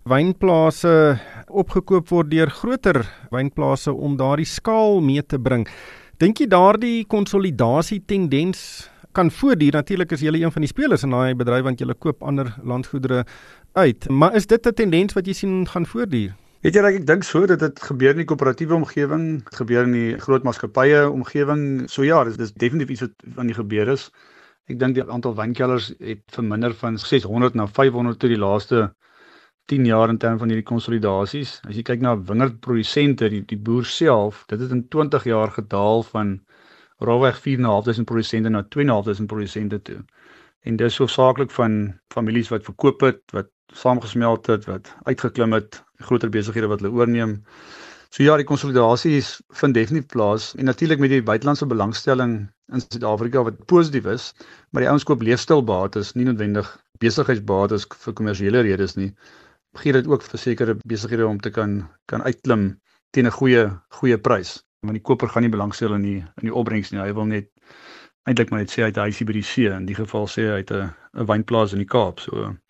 wynplase opgekoop word deur groter wynplase om daardie skaal mee te bring. Dink jy daardie konsolidasie tendens kan voortduur? Natuurlik is julle een van die spelers in daai bedryf want julle koop ander landgoedere uit. Maar is dit 'n tendens wat jy sien gaan voortduur? Weet jy, ek dink so dat dit gebeur in die koöperatiewe omgewing, dit gebeur in die groot maatskappye omgewing. So ja, dit is definitief iets wat van die gebeur is. Ek dink die aantal wynkelders het verminder van ses honderd na vyf honderd toe die laaste tien jaar in terme van hierdie konsolidasies. As jy kyk na wingerdprodusente, die die boer self, dit het in twintig jaar gedaal van rofweg vier en 'n half duisend produsente na twee en 'n half duisend produsente toe. En dis hoofsaaklik van families wat verkoop het, wat saamgesmelt het, wat uitgeklim het, groter besighede wat hulle oorneem. So ja, die konsolidasies vind definitief plaas en natuurlik met die buitelandse belangstelling in Suid-Afrika wat positief is, maar die ouens koop leefstylbates, nie noodwendig besigheidsbates vir kommersiële redes nie. Gee dit ook vir sekere besighede om te kan kan uitklim teen 'n goeie goeie prys. Want die koper gaan nie belangstel in die in die opbrengs nie. Hy wil net eintlik maar net sê hy het 'n huisie by die see, in die geval sê hy het 'n 'n wynplaas in die Kaap. So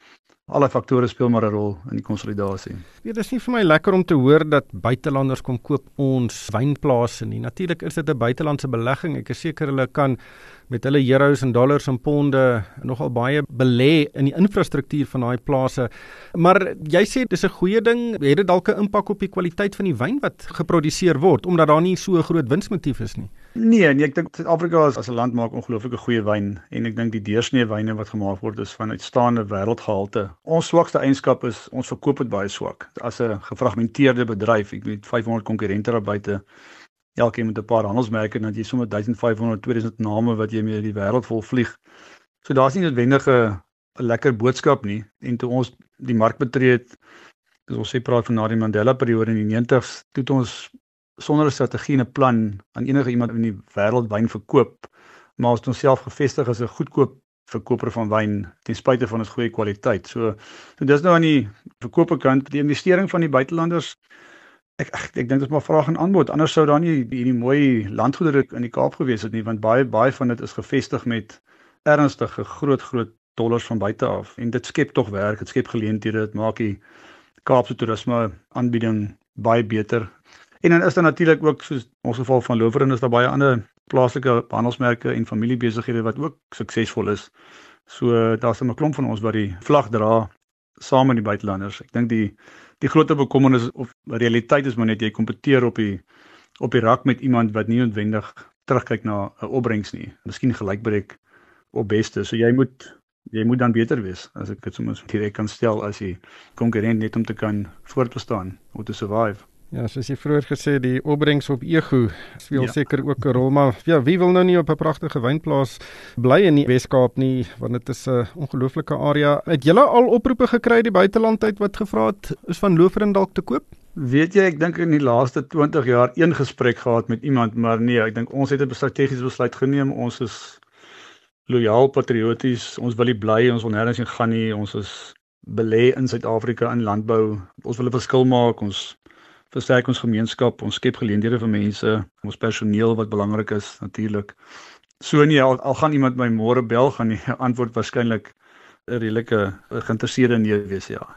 Alle faktore speel maar 'n rol in die konsolidasie. Ja, dit is nie vir my lekker om te hoor dat buitelanders kom koop ons wynplase nie. Natuurlik is dit 'n buitelandse belegging. Ek is seker hulle kan met hulle euros en dollars en ponde nogal baie belê in die infrastruktuur van daai plase. Maar jy sê dis 'n goeie ding. Het dit dalk 'n impak op die kwaliteit van die wyn wat geproduseer word omdat daar nie so 'n groot winsmotief is nie? Nee, nee, ek dink Suid-Afrika as, as 'n land maak ongelooflike goeie wyn en ek dink die deursnee wyne wat gemaak word is van uitstaande wêreldgehalte. Ons swakste eienskap is ons verkoop dit baie swak. As 'n gefragmenteerde bedryf, ek weet vyfhonderd konkurrente daar buite, elkeen met 'n paar handelsmerke, dat jy sommer duisendvyfhonderd, tweeduisend name wat jy mee die wêreld vol vlieg. So daar's nie noodwendig 'n lekker boodskap nie. En toe ons die mark betree het, as ons sê praat van na die Mandela periode in die negentig's, toe het ons sonder 'n strategie en 'n plan aan enige iemand in die wêreld wyn verkoop, maar ons het onsself gevestig as 'n goedkoop verkoper van wyn ten spyte van ons goeie kwaliteit. So, so dis nou aan die verkoperkant, die investering van die buitelanders. Ek ek, ek dink dit is maar vraag en aanbod. Anders sou daar nie die, die mooi landgoedere in die Kaap gewees het nie, want baie baie van dit is gevestig met ernstige groot groot dollars van buite af. En dit skep tog werk, dit skep geleenthede, dit maak die Kaapse toerisme aanbieding baie beter. En dan is daar natuurlik ook, soos ons geval van Loverin, is daar baie ander plaaslike handelsmerke en familiebesighede wat ook suksesvol is. So daar's 'n klomp van ons wat die vlag dra saam met die buitelanders. Ek dink die die groot bekommernis of realiteit is maar net jy kompeteer op die op die rak met iemand wat nie noodwendig terugkyk na 'n opbrengs nie. Miskien gelykbreek op beste. So jy moet jy moet dan beter wees, as ek dit soms direk kan stel, as jy konkurrent net om te kan voortbestaan of te survive. Ja, soos jy vroeër gesê, die opbrengs op ego speel Ja. seker ook 'n rol, maar ja, wie wil nou nie op 'n pragtige wynplaas bly in die Wes-Kaap nie, want dit is 'n ongelooflike area. Het julle al oproepe gekry die buiteland uit wat gevra het is van Loverin dalk te koop? Weet jy, ek dink in die laaste twintig jaar een gesprek gehad met iemand, maar nee, ek dink ons het 'n strategiese besluit geneem. Ons is lojaal, patrioties, ons wil nie bly, ons wil nêrens heen gaan nie, ons is belê in Suid-Afrika in landbou. Ons wil 'n verskil maak, ons versterk ons gemeenskap, ons skep geleenthede vir mense, ons personeel wat belangrik is natuurlik. So nee, al, al gaan iemand my môre bel, gaan die antwoord waarskynlik 'n redelike geïnteresseerde nee wees, ja.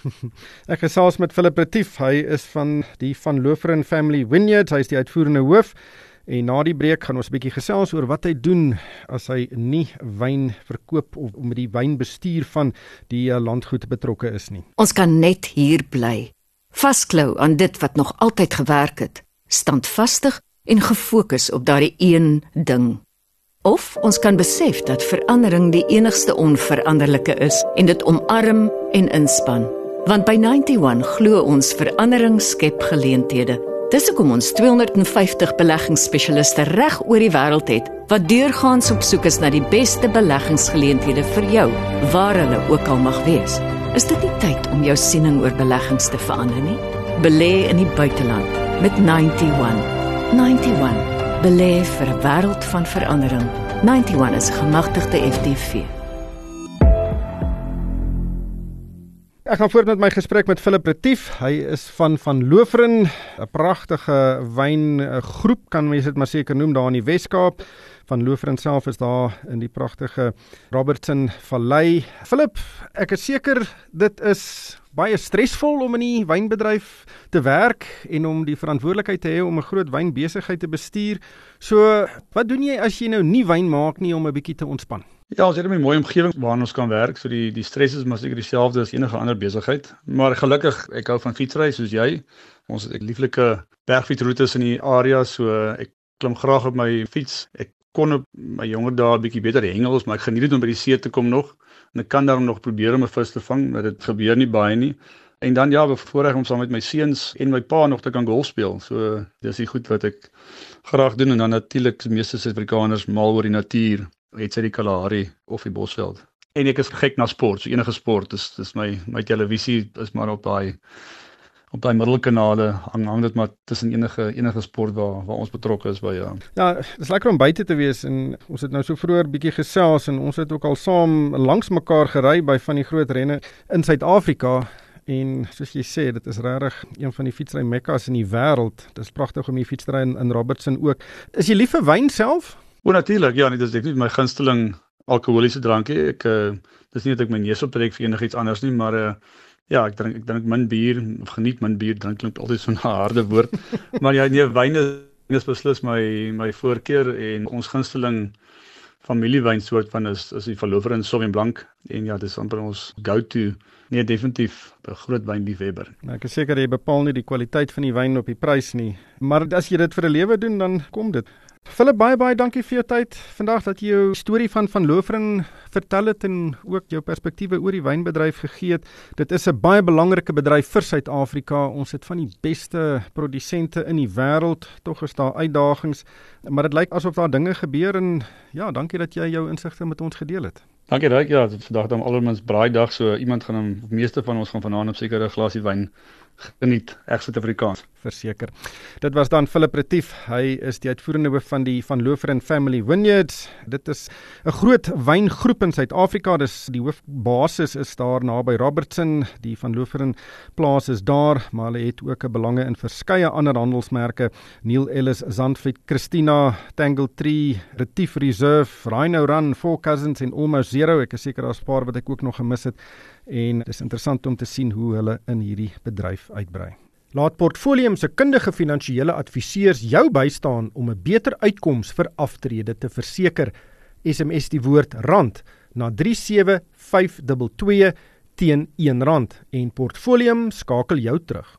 Ek gesels met Philip Retief, hy is van die Van Loverin Family Vineyards, hy is die uitvoerende hoof. En na die breek gaan ons 'n bietjie gesels oor wat hy doen as hy nie wyn verkoop of met die wynbestuur van die landgoed betrokke is nie. Ons kan net hier bly. Vasklou aan dit wat nog altyd gewerk het, standvastig en gefokus op daardie een ding. Of ons kan besef dat verandering die enigste onveranderlike is en dit omarm en inspan. Want by ninety one glo ons verandering skep geleenthede. Dis hoekom ons tweehonderdvyftig beleggingsspesialiste reg oor die wêreld het, wat deurgaans op soek is na die beste beleggingsgeleenthede vir jou, waar hulle ook al mag wees. Is dit nie tyd om jou siening oor beleggings te verander nie? Belê in die buiteland met ninety one. ninety one. Belê vir 'n wêreld van verandering. ninety one is 'n gemagtigde F D V. Ek gaan voort met my gesprek met Philip Retief. Hy is van Van Loverin, 'n pragtige wyngroep, kan mens dit maar seker noem, daar in die Wes-Kaap. Van Loverin self is daar in die pragtige Robertson Vallei. Philip, ek is seker dit is baie stresvol om in die wynbedryf te werk en om die verantwoordelikheid te hê om 'n groot wynbesigheid te bestuur. So, wat doen jy as jy nou nie wyn maak nie om 'n bietjie te ontspan? Ja, ons het 'n mooi omgewing waarin ons kan werk, so die die stres is maar seker dieselfde as enige ander besigheid. Maar gelukkig, ek hou van fietsry soos jy. Ons het lieflike bergfietsroetes in die area, so ek klim graag op my fiets. Ek kon op my jonger dae 'n bietjie beter hengels, maar ek geniet dit om by die see te kom nog. En ek kan daarom nog probeer om 'n vis te vang, maar dit gebeur nie baie nie. En dan ja, bevoorreg om saam met my seuns en my pa nog te kan golf speel. So dis die goed wat ek graag doen. En dan natuurlik die meeste Suid-Afrikaners mal oor die natuur, het sy die Kalahari of die Bosveld. En ek is gek na sport, so enige sport, dis dis my my televisie is maar op daai op daai middelkanale hang hang dit maar tussen enige enige sport waar waar ons betrokke is by, ja. Ja, dit is lekker om buite te wees en ons het nou so vroeër bietjie gesels en ons het ook al saam langs mekaar gery by van die groot renne in Suid-Afrika. En soos jy sê, dit is regtig een van die fietsry mekkas in die wêreld. Dit is pragtig om die fietsry in, in Robertson ook. Is jy lief vir wyn self? O, natuurlik, ja, nee, dis ek nie my gunsteling alkoholiese drankie. Ek uh, dis nie dat ek my neus optrek vir enigiets anders nie, maar uh, ja, ek drink ek drink min bier, of geniet min bier, drink klink altyd so 'n harde woord. Maar ja, nee, wyn is, is beslis my my voorkeur en ons gunsteling familiewynsoort van is is die Verlooferen Sauvignon Blanc en ja, dis amper ons go-to. Nee, definitief 'n groot wynliefhebber. Nou, ek is seker jy bepaal nie die kwaliteit van die wyn op die prys nie, maar as jy dit vir 'n lewe doen, dan kom dit. Philip, baie baie dankie vir jou tyd vandag dat jy jou storie van Van Loveren vertel het en ook jou perspektiewe oor die wynbedryf gegee het. Dit is 'n baie belangrike bedryf vir Suid-Afrika. Ons het van die beste produsente in die wêreld. Tog is daar uitdagings, maar dit lyk asof daar dinge gebeur en ja, dankie dat jy jou insigte met ons gedeel het. Dankie Ryk, ja, dit is vandag dan alomans braaidag, so iemand gaan hom, meeste van ons gaan vanaand op seker 'n glasie wyn geniet, reg Suid-Afrikaans. Verseker. Dit was dan Philip Retief. Hy is die uitvoerende hoof van die Van Loveren Family Vineyards. Dit is 'n groot wyngroep in Suid-Afrika. Dis die hoofbasis is daar naby Robertson. Die Van Loveren plaas is daar, maar hulle het ook 'n belange in verskeie ander handelsmerke. Neil Ellis, Zandvliet, Christina, Tangle Tree, Retief Reserve, Rhino Run, Four Cousins en Almost Zero. Ek is seker daar's 'n paar wat ek ook nog gemis het. En dit is interessant om te sien hoe hulle in hierdie bedryf uitbrei. Laat Portfolium se kundige finansiële adviseurs jou bystaan om 'n beter uitkoms vir aftrede te verseker. S M S die woord rand na drie sewe vyf twee twee teen een rand en Portfolium skakel jou terug.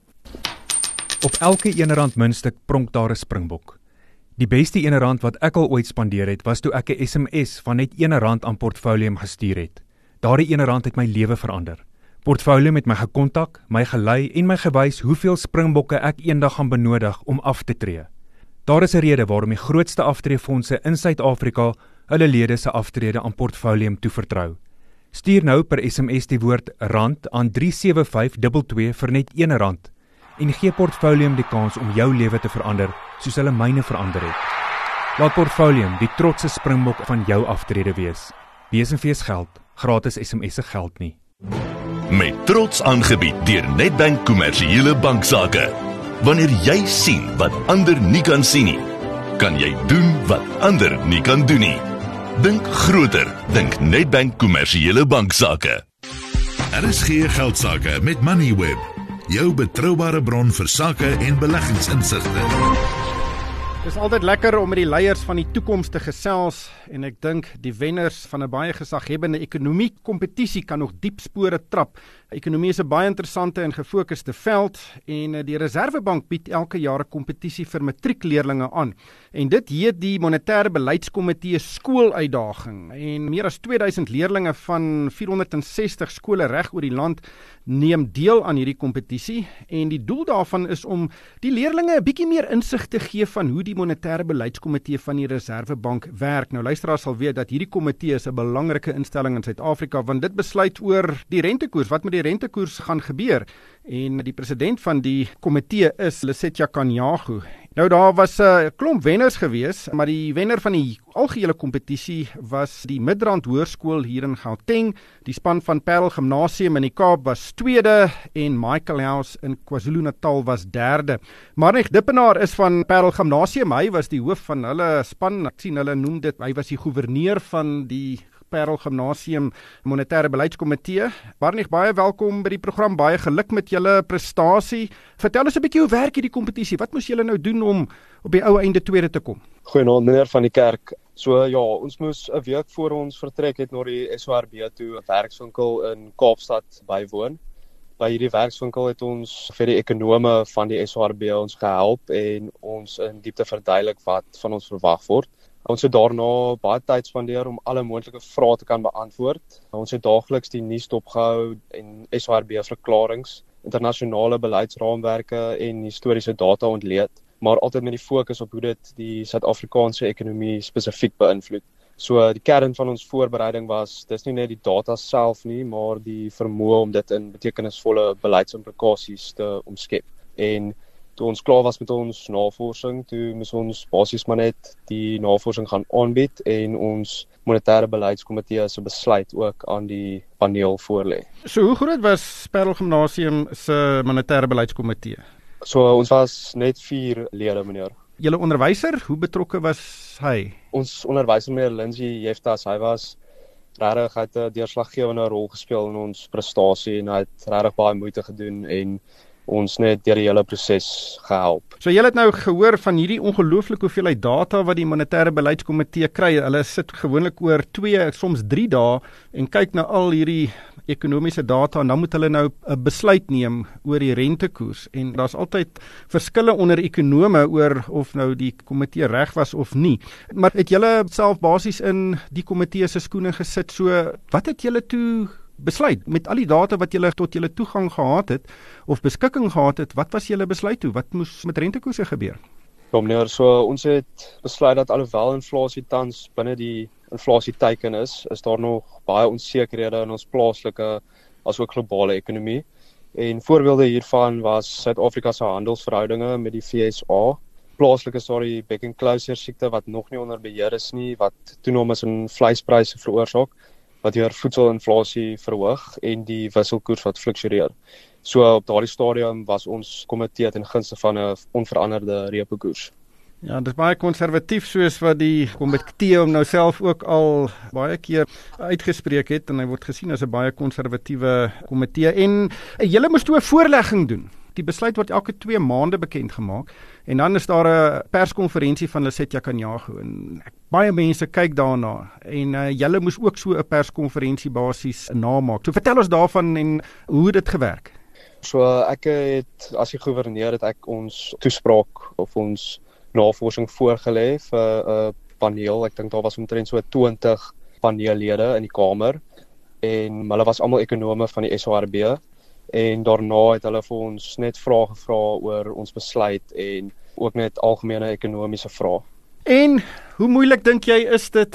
Op elke een rand muntstuk pronk daar 'n springbok. Die beste een rand wat ek al ooit spandeer het, was toe ek 'n S M S van net een rand aan Portfolium gestuur het. Daardie een rand het my lewe verander. Portfolium het my gekontak, my gelei en my gewys hoeveel springbokke ek eendag gaan benodig om af te tree. Daar is 'n rede waarom die grootste aftreefondse in Suid-Afrika hulle lede se aftrede aan Portfolium toevertrou. Stuur nou per S M S die woord rand aan drie sewe vyf twee twee vir net een rand en gee Portfolium die kans om jou lewe te verander soos hulle myne verander het. Laat Portfolium die trotse springbok van jou aftrede wees. Wees en fees geld, gratis S M S se geld nie. Met trots aangebied deur Nedbank Kommersiële Banksaake. Wanneer jy sien wat ander nie kan sien nie, kan jy doen wat ander nie kan doen nie. Dink groter, dink Nedbank Kommersiële Banksaake. R S G Geldsaake met Moneyweb, jou betroubare bron vir sake en beleggingsinsigte. Dit is altyd lekker om met die leiers van die toekoms te gesels en ek dink die wenners van 'n baie gesaghebende ekonomie kompetisie kan nog diep spore trap. Ekonomie is 'n baie interessante en gefokusde veld en die Reserwebank bied elke jaar 'n kompetisie vir matriekleerlinge aan. En dit heet die Monetêre Beleidskomitee Skooluitdaging. En meer as twee duisend leerlinge van vierhonderdsestig skole reg oor die land neem deel aan hierdie kompetisie en die doel daarvan is om die leerlinge 'n bietjie meer insig te gee van hoe die Monetêre Beleidskomitee van die Reserwebank werk. Nou luisteraars sal weet dat hierdie komitee is 'n belangrike instelling in Suid-Afrika want dit besluit oor die rentekoers, wat met die rentekoers gaan gebeur. En die president van die komitee is Lesetja Kganyago. Nou daar was 'n uh, klomp wenners gewees, maar die wenner van die algehele kompetisie was die Midrand Hoërskool hier in Gauteng. Die span van Parel Gimnasium in die Kaap was tweede en Michael House in KwaZulu-Natal was derde. Marnix Dippenaar is van Parel Gimnasium. Hy was die hoof van hulle span. Ek sien hulle noem dit, hy was die goewerneur van die Parel Gimnasium Monetêre Beleidskomitee. Marnix, baie welkom by die program. Baie geluk met julle prestasie. Vertel ons 'n bietjie hoe werk hierdie kompetisie? Wat moes julle nou doen om op die ou einde tweede te kom? Goeienaand meneer van die kerk. So ja, ons moes 'n week voor ons vertrek het na die S O R B toe 'n werkswinkel in Kaapstad bywoon. By hierdie werkswinkel het ons vir die ekonome van die S O R B ons gehelp en ons in diepte verduidelik wat van ons verwag word. Ons het daarna baie tyd spandeer om alle moontlike vrae te kan beantwoord. Ons het daagliks die nuus dopgehou en S O R B verklaringe, internasionale beleidsraamwerke en historiese data ontleed, maar altyd met die fokus op hoe dit die Suid-Afrikaanse ekonomie spesifiek beïnvloed. So die kern van ons voorbereiding was, dis nie net die data self nie, maar die vermoë om dit in betekenisvolle beleidsimplikasies te omskep. En toe ons klaar was met ons navorsing, toe moes ons basies maar net die navorsing gaan aanbied en ons monetêre beleidskomitee se besluit ook aan die paneel voorlê. So hoe groot was Parel Gimnasium se monetêre beleidskomitee? So ons was net vier lede, meneer. Julle onderwyser, hoe betrokke was hy? Ons onderwyser meneer Lindsay Jeftas, hy was regtig hy het 'n deurslaggewende rol gespeel in ons prestasie en hy het regtig baie moeite gedoen en ons net deur die hele proses gehelp. So julle het nou gehoor van hierdie ongelooflike hoeveelheid data wat die monetêre beleidskomitee kry. Hulle sit gewoonlik oor twee, soms drie dae en kyk na al hierdie ekonomiese data en dan moet hulle nou 'n besluit neem oor die rentekoers en daar's altyd verskille onder ekonome oor of nou die komitee reg was of nie. Maar het julle self basies in die komitee se skoene gesit? So wat het julle toe besluit met al die data wat julle tot julle toegang gehad het of beskikking gehad het? Wat was julle besluit toe? Wat moes met rentekoerse gebeur? Ja meneer, so ons het besluit dat alhoewel inflasie tans binne die inflasieteiken is, is daar nog baie onsekerhede in ons plaaslike asook globale ekonomie. En voorbeelde hiervan was Suid-Afrika se handelsverhoudinge met die V S A. Plaaslik is daar die Beck and Closure siekte wat nog nie onder beheer is nie, wat toenames in vleispryse veroorsaak, wat weer voedselinflasie verhoog en die wisselkoers wat fluktueer. So op daardie stadium was ons komitee ten gunste van 'n onveranderde repo koers. Ja, dit is baie konservatief soos wat die komitee hom nou self ook al baie keer uitgespreek het en hy word gesien as 'n baie konservatiewe komitee en julle moes toe 'n voorlegging doen. Die besluit word elke twee maande bekend gemaak en dan is daar 'n perskonferensie van Lesetja Kganyago en baie mense kyk daarna en uh, julle moes ook so 'n perskonferensie basies namaak. So vertel ons daarvan en hoe het dit gewerk? So ek het as die gouverneur het ek ons toespraak of ons navorsing voorgelê vir 'n uh, paneel. Ek dink daar was omtrent so twintig paneellede in die kamer en hulle was almal ekonome van die S A R B en daarna het hulle vir ons net vrae gevra oor ons besluit en ook net algemene ekonomiese vrae. En hoe moeilik dink jy is dit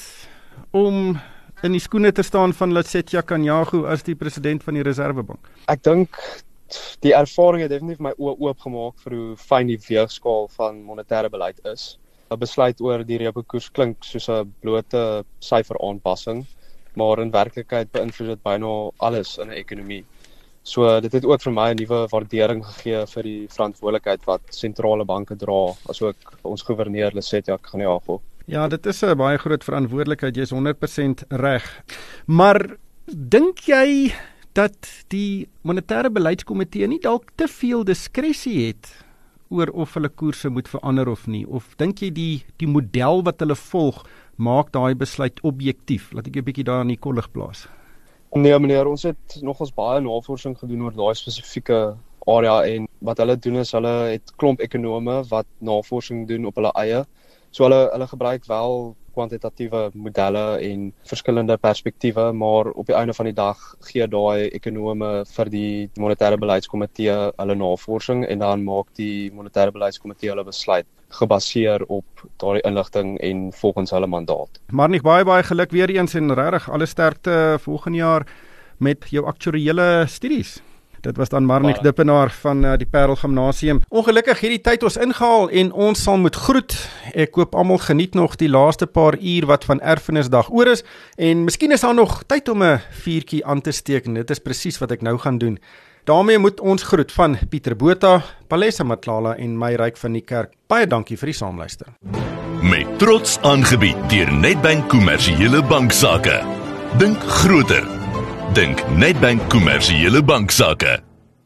om in die skoene te staan van Lesetja Kganyago as die president van die Reservebank? Ek dink die ervaring het definitief my oë oopgemaak vir hoe fyn die weegskaal van monetêre beleid is. 'n Besluit oor die repo koers klink soos 'n blote syferaanpassing, maar in werklikheid beïnvloed dit byna alles in 'n ekonomie. So dit het ook vir my 'n nuwe waardering gegee vir die verantwoordelikheid wat sentrale banke dra, asook ons gouverneur Lesetja Kganyago. Ja, dit is 'n baie groot verantwoordelikheid, jy is honderd persent reg. Maar dink jy dat die monetêre beleidskomitee nie dalk te veel diskresie het oor of hulle koerse moet verander of nie? Of dink jy die die model wat hulle volg maak daai besluit objektief? Laat ek 'n bietjie daar in die kollig plaas. Nee meneer, ons het nogals baie navorsing gedoen oor daai spesifieke area en wat hulle doen is hulle het klomp ekonome wat navorsing doen op hulle eie. So hulle hulle gebruik wel kwantitatiewe modelle en verskillende perspektiewe, maar op die einde van die dag gee daai ekonome vir die monetêre beleidskomitee hulle navorsing en dan maak die monetêre beleidskomitee hulle besluit gebaseer op daardie inligting en volgens hulle mandaat. Maar nie baie baie geluk weer eens en regtig alle sterkte volgende jaar met jou aktuariële studies. Dit was dan Marnik Dippenaar van uh, die Parel Gimnasium. Ongelukkig hierdie tyd ons ingehaal en ons sal moet groet. Ek hoop almal geniet nog die laaste paar uur wat van Erfenisdag oor is en miskien is daar nog tyd om 'n vuurtjie aan te steek en dit is presies wat ek nou gaan doen. Daarmee moet ons groet van Pieter Botha, Palesa Matlala en my Ryk van die Kerk. Baie dankie vir die saamluister. Met trots aangebied deur Nedbank Kommersiële Banksaake. Dink groter. Dink Nedbank Kommersiële Banksaake.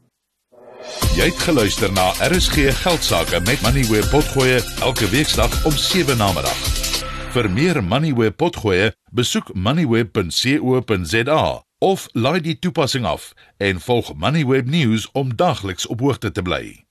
Jy het geluister na R S G Geldsaake met Moneyweb Potgoe elke weeksdag om sewe namiddag. Vir meer Moneyweb Potgoe, besoek moneyweb punt co punt za of laai die toepassing af en volg Moneyweb News om dagliks op hoogte te bly.